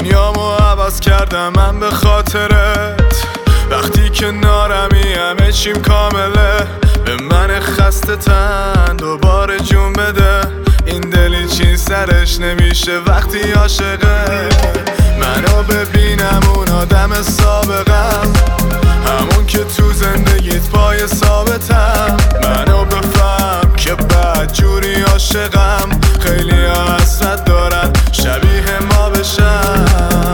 دنیامو عوض کردم من به خاطرت. وقتی کنارمی همه چیم کامله. به من خسته تن دوباره جون بده. این دلی چین سرش نمیشه وقتی عاشقه. منو ببینم اون آدم سابقم، همون که تو زندگیت پای ثابتم. منو بفهم که بد جوری عاشقم. خیلی حسرت دارن شبیه ما بشن.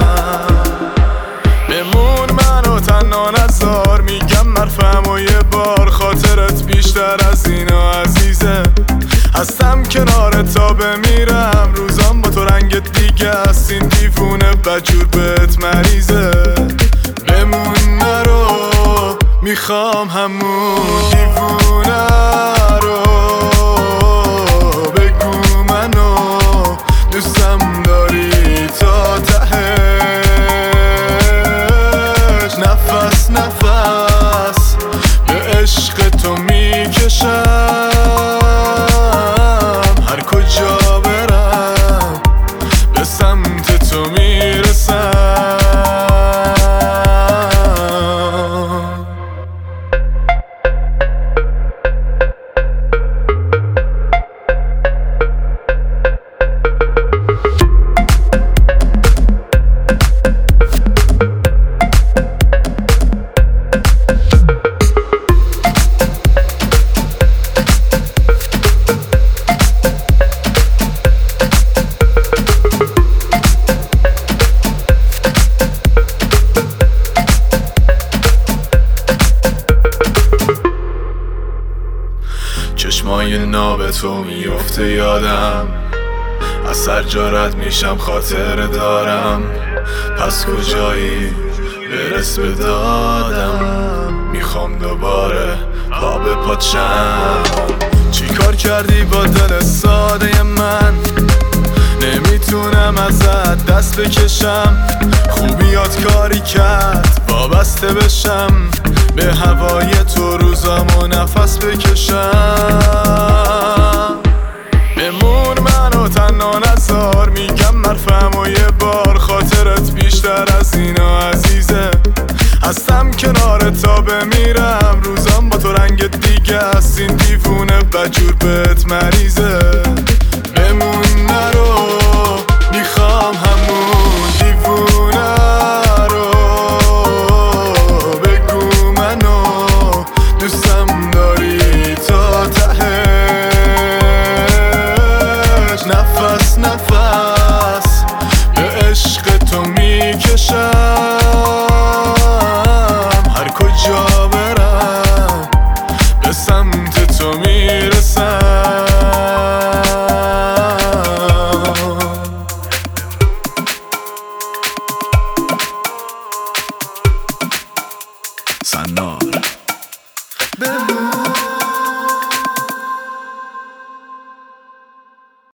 بمون منو تنها نذار، میگم مرفم و یه بار. خاطرت بیشتر از اینا عزیزه. هستم کنار تا بمیرم. روزام با تو رنگ دیگه است. این دیوونه بجور بهت مریضه. بمون نرو، میخوام همون دیوونه رو. بگو منو دوستم داری تا تهش. نفس نفس به عشق تو میکشم. هر کجا برم به سمت تو میرسم. چشمای ناب تو میفته یادم. از سر جارت میشم خاطره دارم. پس کجایی برس به دادم. میخوام دوباره پا به پاچم. چی کار کردی با دل ساده من؟ نمیتونم ازت دست بکشم. خوبیات کاری کرد وابسته بشم. به هوای تو روزامو نفس بکشم. بمون منو تنها نذار، میگم مرفم و یه بار. خاطرت بیشتر از اینا عزیزه. هستم کنار تا بمیرم. روزام با تو رنگ دیگه است. این دیوونه بجور بهت مریضه. بمون نرو، میخوام همون دیوونه رو. بگو منو دوستم داری تا تهش. نفس نفس